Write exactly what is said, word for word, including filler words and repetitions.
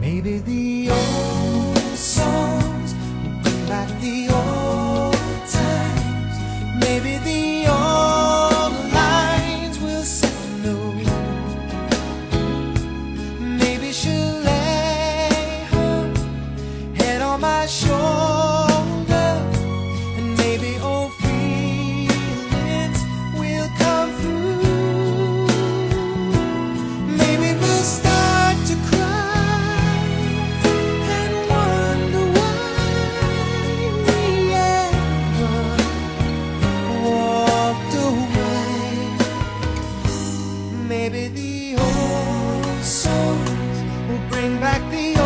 Maybe the old songs will bring back the old times. Maybe the old lines will set anew. Maybe she'll lay her head on my shoulder, and maybe old feelings will come through. Maybe we'll start to cry and wonder why we ever walked away. Maybe the old songs will bring back the